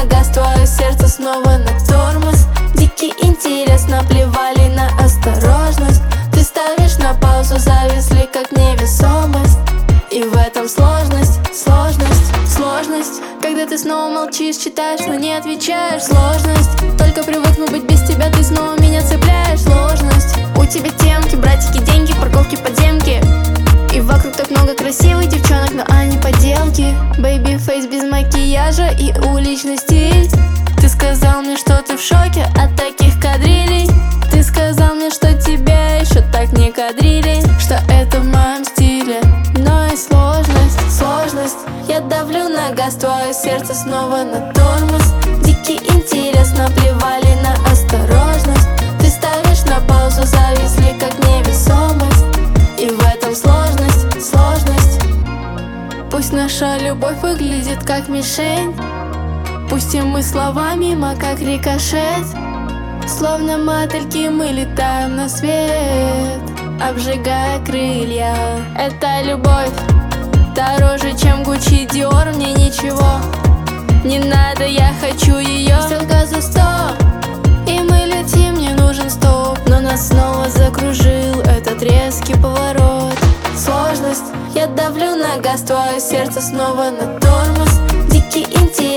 на газ, твое сердце снова на тормоз. Дикий интерес, наплевали на осторожность. Ты ставишь на паузу, зависли как невесомость. И в этом сложность, сложность, сложность. Когда ты снова молчишь, читаешь, но не отвечаешь. Сложность, только привыкну быть без тебя, ты снова меня цепляешь. Сложность, у тебя темки, братики, деньги, парковки, подземки. И вокруг так много красивых девчонок, но они подделки. Бэйби фейс без макияжа и уличный стиль. Ты сказал мне, что ты в шоке от таких кадрилей. Ты сказал мне, что тебя еще так не кадрили, что это в моем стиле. Но и сложность, сложность. Я давлю на газ, твое сердце снова на тормоз. Дикий интерес, наплевали на осторожность. Ты ставишь на паузу, зависли как невесомость. И в этом сложность, сложность. Пусть наша любовь выглядит как мишень. Пустим мы слова мимо, как рикошет. Словно мотыльки мы летаем на свет, обжигая крылья. Это любовь дороже, чем Гуччи, Диор. Мне ничего не надо, я хочу ее. Стрелка за 100, и мы летим, не нужен стоп. Но нас снова закружил этот резкий поворот. Сложность, я давлю на газ, твое сердце снова на тормоз. Дикий интерес,